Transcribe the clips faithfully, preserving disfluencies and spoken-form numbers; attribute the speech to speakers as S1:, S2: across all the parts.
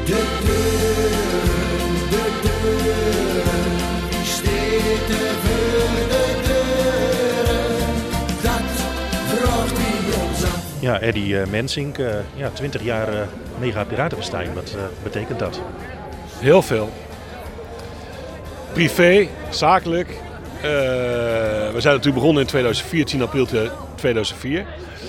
S1: De deuren, de deuren, wie steekt er voor de deuren? Dat vraagt hij ons af.
S2: Ja, Eddy uh, Mensink, uh, ja, twintig jaar uh, Mega Piratenfestijn. Wat uh, betekent dat?
S3: Heel veel. Privé, zakelijk. Uh, we zijn natuurlijk begonnen in tweeduizend vier, tien april tweeduizend vier.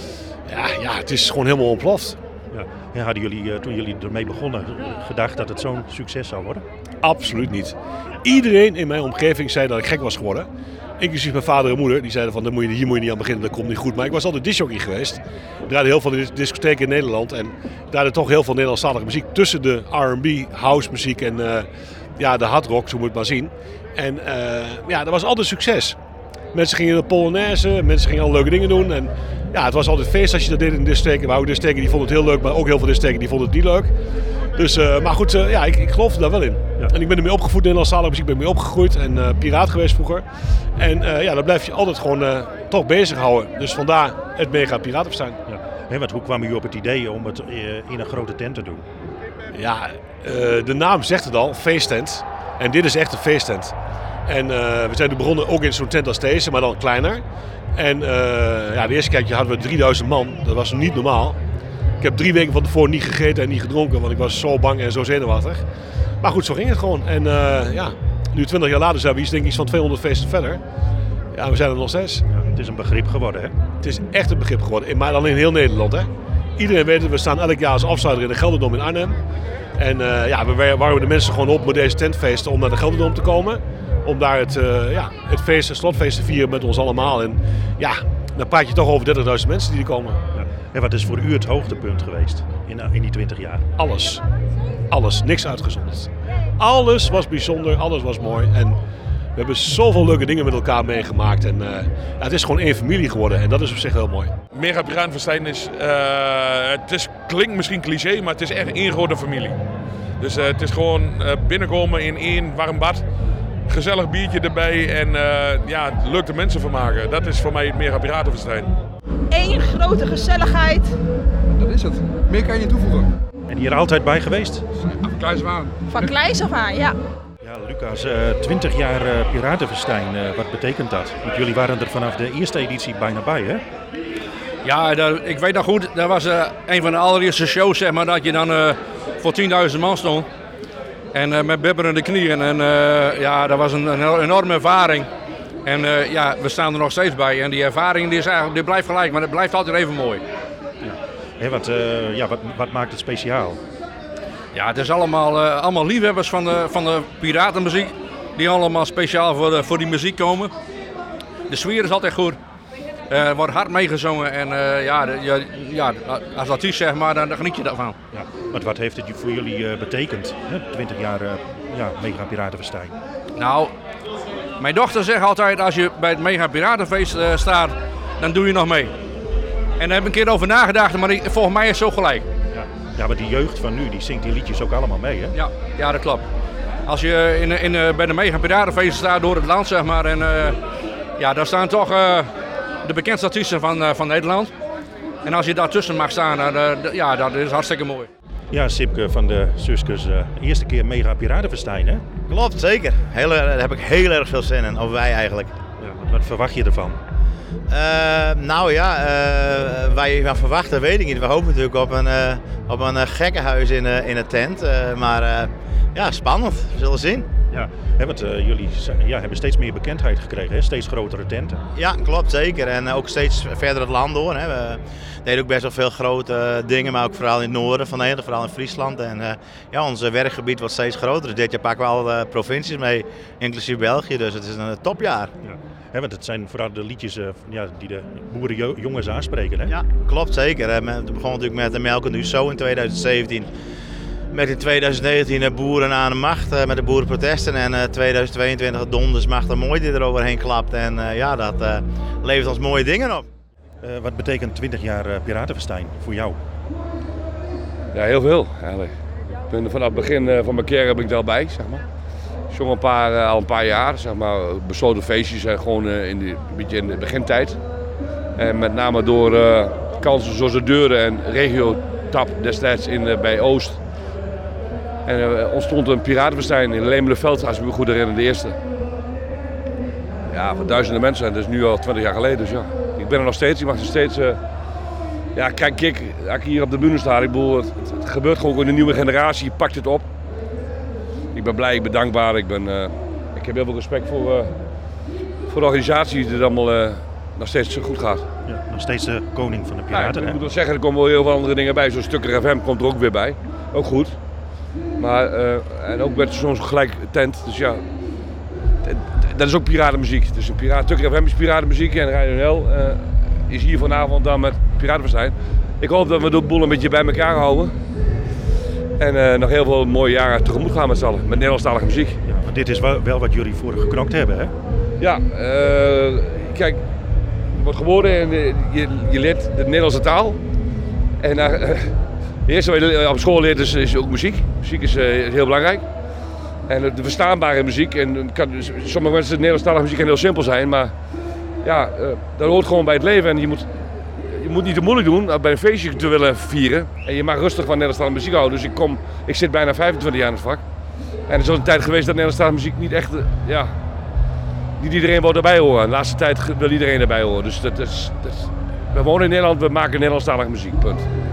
S3: Ja, ja, het is gewoon helemaal ontploft.
S2: Ja. Ja, hadden jullie uh, toen jullie ermee begonnen gedacht dat het zo'n succes zou worden?
S3: Absoluut niet. Iedereen in mijn omgeving zei dat ik gek was geworden. Inclusief mijn vader en moeder. Die zeiden van, hier moet je niet aan beginnen, dat komt niet goed. Maar ik was altijd discjockey geweest. Ik draaide heel veel discotheken in Nederland. En ik draaide toch heel veel Nederlandstalige muziek. Tussen de R en B, house muziek en uh, ja, de hardrock, zo moet je het maar zien. En uh, ja, dat was altijd succes. Mensen gingen in de Polonaise, mensen gingen al leuke dingen doen. En ja, het was altijd feest als je dat deed in de discotheken. Maar ook discotheken die vonden het heel leuk, maar ook heel veel discotheken die vonden het niet leuk. Dus, uh, maar goed, uh, ja, ik, ik geloof daar wel in. Ja. En ik ben ermee opgevoed, Nederlandstalige muziek ben ik mee opgegroeid. En uh, piraat geweest vroeger. En uh, ja, dan blijf je altijd gewoon uh, toch bezighouden. Dus vandaar het Mega Piratenfestijn.
S2: Ja. Hey, wat, hoe kwam u op het idee om het uh, in een grote tent te doen?
S3: Ja, uh, de naam zegt het al, feesttent. En dit is echt een feesttent. En uh, we zijn begonnen ook in zo'n tent als deze, maar dan kleiner. En uh, ja, de eerste keertje hadden we drieduizend man. Dat was niet normaal. Ik heb drie weken van tevoren niet gegeten en niet gedronken, want ik was zo bang en zo zenuwachtig. Maar goed, zo ging het gewoon. En uh, ja, nu twintig jaar later zijn we iets, denk ik, iets van tweehonderd feesten verder. Ja, we zijn er nog steeds.
S2: Ja, het is een begrip geworden, hè?
S3: Het is echt een begrip geworden, maar dan in heel Nederland, hè. Iedereen weet het, we staan elk jaar als afsluiter in de Gelderdom in Arnhem. En uh, ja, we warmen de mensen gewoon op met deze tentfeesten om naar de Gelderdom te komen. Om daar het, uh, ja, het feest, het slotfeest te vieren met ons allemaal. En ja, dan praat je toch over dertigduizend mensen die er komen.
S2: Ja. En wat is voor u het hoogtepunt geweest in, in die twintig jaar?
S3: Alles. Alles. Niks uitgezonderd. Alles was bijzonder. Alles was mooi. En we hebben zoveel leuke dingen met elkaar meegemaakt. En uh, ja, het is gewoon één familie geworden. En dat is op zich heel mooi.
S4: Mega Piratenfestijn is, uh, het is, klinkt misschien cliché, maar het is echt één grote familie. Dus uh, het is gewoon uh, binnenkomen in één warm bad. Gezellig biertje erbij en uh, ja, leuk de mensen vermaken. Dat is voor mij het Mega Piratenfestijn.
S5: Eén grote gezelligheid.
S6: Dat is het. Meer kan je niet toevoegen.
S2: En hier altijd bij geweest?
S6: Van kleins af aan.
S5: Van kleins af aan, ja.
S2: Ja, Lucas, uh, twintig jaar uh, Piratenfestijn, uh, wat betekent dat? Want jullie waren er vanaf de eerste editie bijna bij, hè?
S7: Ja, dat, ik weet nog goed. Dat was uh, een van de allereerste shows, zeg maar, dat je dan uh, voor tienduizend man stond. En uh, met bibberende knieën. En uh, ja, dat was een, een enorme ervaring. En uh, ja, we staan er nog steeds bij. En die ervaring die is eigenlijk, die blijft gelijk, maar het blijft altijd even mooi.
S2: Ja. Hey, wat, uh, ja, wat, wat maakt het speciaal?
S7: Ja, het is allemaal, uh, allemaal liefhebbers van de, van de piratenmuziek. Die allemaal speciaal voor, de, voor die muziek komen. De sfeer is altijd goed. Uh, er wordt hard meegezongen. En uh, ja, de, ja, ja, als artiest zeg maar, dan, dan geniet je daarvan.
S2: Ja, want wat heeft het voor jullie uh, betekend? Hè? twintig jaar uh, ja, Mega Piratenfestijn.
S7: Nou, mijn dochter zegt altijd, als je bij het Mega Piratenfeest uh, staat, dan doe je nog mee. En daar heb ik een keer over nagedacht, maar die, volgens mij is het zo gelijk.
S2: Ja. ja, maar die jeugd van nu, die zingt die liedjes ook allemaal mee, hè?
S7: Ja, ja dat klopt. Als je in, in, bij de Mega Piratenfeest staat door het land, zeg maar, en uh, ja, daar staan toch uh, de bekendste artiesten van, uh, van Nederland. En als je daartussen mag staan, uh, uh, ja, dat is hartstikke mooi.
S2: Ja, Sipke van de Suskes, uh, eerste keer Mega Piratenfestijn, hè?
S8: Klopt, zeker. Heel, daar heb ik heel erg veel zin in, of wij eigenlijk.
S2: Ja, wat, wat verwacht je ervan?
S8: Uh, nou ja, uh, waar je van verwachten weet ik niet. We hopen natuurlijk op een, uh, op een uh, gekkenhuis in, uh, in een tent. Uh, maar uh, ja, spannend. We zullen zien.
S2: Ja, hè, want uh, jullie ja, hebben steeds meer bekendheid gekregen, hè? Steeds grotere tenten.
S8: Ja, klopt, zeker. En uh, ook steeds verder het land door. Hè. We deden ook best wel veel grote uh, dingen, maar ook vooral in het noorden van Nederland, vooral in Friesland. En uh, ja, ons werkgebied wordt steeds groter. Dus dit jaar pakken we alle uh, provincies mee, inclusief België. Dus het is een uh, topjaar.
S2: Ja. He, want het zijn vooral de liedjes uh, ja, die de boerenjongens aanspreken, hè?
S8: Ja, klopt zeker. Het begon natuurlijk met de Melk en U S O in tweeduizend zeventien. Met in tweeduizend negentien de boeren aan de macht uh, met de boerenprotesten. En uh, tweeduizend tweeëntwintig de dondersmacht en mooi die er overheen klapt. En uh, ja, dat uh, levert ons mooie dingen op.
S2: Uh, wat betekent twintig jaar uh, Piratenfestijn voor jou?
S9: Ja, heel veel eigenlijk. Ik ben vanaf het begin uh, van mijn carrière ben ik er al bij, zeg maar. Ik zong een paar, uh, al een paar jaar, zeg maar, besloten feestjes uh, gewoon uh, in, de, een beetje in de begintijd. En met name door uh, kansen zoals de Deuren en Regio Tap destijds in, uh, bij Oost. En er ontstond een piratenfestijn in Lemelenveld, als ik me goed herinner, de eerste. Ja, voor duizenden mensen. Dat is nu al twintig jaar geleden. Dus ja, ik ben er nog steeds. Ik mag er steeds... Uh, ja, kijk, kijk, als ik hier op de bühne sta, ik bedoel, het, het gebeurt gewoon in de nieuwe generatie. Je pakt het op. Ik ben blij, ik ben dankbaar. Ik, ben, uh, ik heb heel veel respect voor, uh, voor de organisatie die het allemaal uh, nog steeds zo goed gaat.
S2: Ja, nog steeds de koning van de piraten.
S9: Ja, ik moet wel zeggen, er komen wel heel veel andere dingen bij. Zo'n Stukker F M komt er ook weer bij. Ook goed. Maar, uh, en ook met zo'n gelijk tent. Dus ja, dat is ook piratenmuziek. Dus een piraat, Stukker F M is piratenmuziek en Radio N L uh, is hier vanavond dan met piratenfestijn. Ik hoop dat we de boel een beetje bij elkaar houden. En uh, nog heel veel mooie jaren tegemoet gaan met z'n allen, met Nederlandstalige muziek.
S2: Ja, want dit is wel, wel wat jullie voor geknokt hebben, hè?
S9: Ja, uh, kijk, je wordt geboren en uh, je, je leert de Nederlandse taal. En uh, het eerste wat je op school leert is, is ook muziek. Muziek is, uh, is heel belangrijk. En uh, de verstaanbare muziek. En kan, sommige mensen, Nederlandstalige muziek kan heel simpel zijn, maar ja, uh, dat hoort gewoon bij het leven. En je moet, je moet niet te moeilijk doen bij een feestje te willen vieren. En je mag rustig van Nederlandstalige muziek houden. Dus ik, kom, ik zit bijna vijfentwintig jaar in het vak. En er is ook een tijd geweest dat Nederlandstalige muziek niet echt, uh, ja, niet iedereen wou erbij horen. De laatste tijd wil iedereen erbij horen. Dus dat is, dat is, we wonen in Nederland, we maken Nederlandstalige muziek, punt.